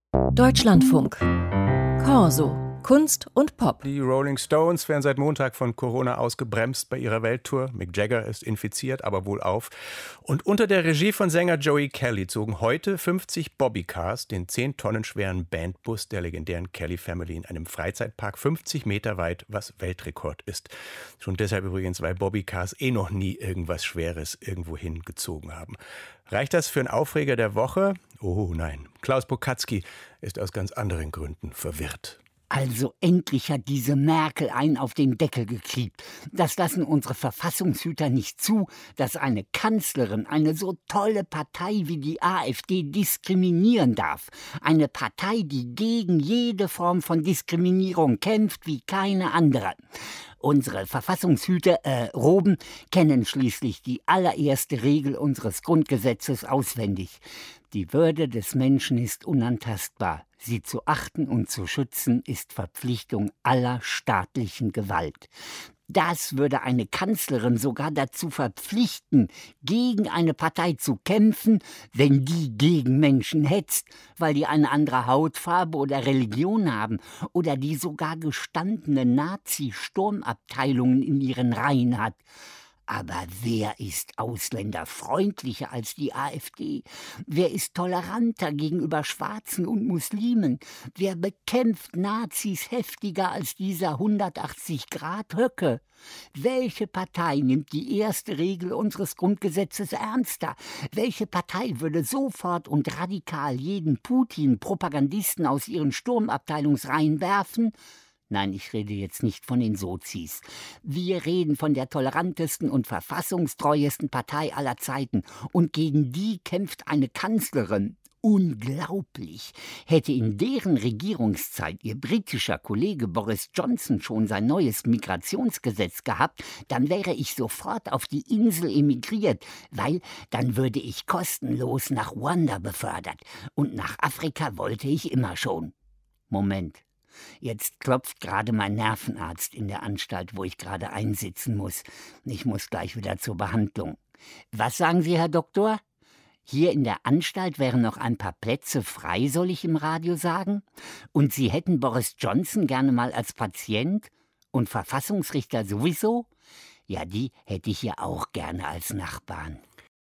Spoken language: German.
Deutschlandfunk. Corso. Kunst und Pop. Die Rolling Stones werden seit Montag von Corona ausgebremst bei ihrer Welttour. Mick Jagger ist infiziert, aber wohlauf. Und unter der Regie von Sänger Joey Kelly zogen heute 50 Bobbycars den 10 Tonnen schweren Bandbus der legendären Kelly Family in einem Freizeitpark 50 Meter weit, was Weltrekord ist. Schon deshalb übrigens, weil Bobbycars noch nie irgendwas Schweres irgendwohin gezogen haben. Reicht das für einen Aufreger der Woche? Oh nein, Klaus Bokatzky ist aus ganz anderen Gründen verwirrt. Also endlich hat diese Merkel einen auf den Deckel gekriegt. Das lassen unsere Verfassungshüter nicht zu, dass eine Kanzlerin eine so tolle Partei wie die AfD diskriminieren darf. Eine Partei, die gegen jede Form von Diskriminierung kämpft wie keine andere. Unsere Verfassungshüter, Roben, kennen schließlich die allererste Regel unseres Grundgesetzes auswendig. Die Würde des Menschen ist unantastbar. Sie zu achten und zu schützen ist Verpflichtung aller staatlichen Gewalt. Das würde eine Kanzlerin sogar dazu verpflichten, gegen eine Partei zu kämpfen, wenn die gegen Menschen hetzt, weil die eine andere Hautfarbe oder Religion haben oder die sogar gestandene Nazi-Sturmabteilungen in ihren Reihen hat. Aber wer ist ausländerfreundlicher als die AfD? Wer ist toleranter gegenüber Schwarzen und Muslimen? Wer bekämpft Nazis heftiger als dieser 180-Grad-Höcke? Welche Partei nimmt die erste Regel unseres Grundgesetzes ernster? Welche Partei würde sofort und radikal jeden Putin-Propagandisten aus ihren Sturmabteilungsreihen werfen? Nein, ich rede jetzt nicht von den Sozis. Wir reden von der tolerantesten und verfassungstreuesten Partei aller Zeiten. Und gegen die kämpft eine Kanzlerin. Unglaublich! Hätte in deren Regierungszeit ihr britischer Kollege Boris Johnson schon sein neues Migrationsgesetz gehabt, dann wäre ich sofort auf die Insel emigriert, weil dann würde ich kostenlos nach Ruanda befördert. Und nach Afrika wollte ich immer schon. Moment. Jetzt klopft gerade mein Nervenarzt in der Anstalt, wo ich gerade einsitzen muss. Ich muss gleich wieder zur Behandlung. Was sagen Sie, Herr Doktor? Hier in der Anstalt wären noch ein paar Plätze frei, soll ich im Radio sagen? Und Sie hätten Boris Johnson gerne mal als Patient? Und Verfassungsrichter sowieso? Ja, die hätte ich ja auch gerne als Nachbarn.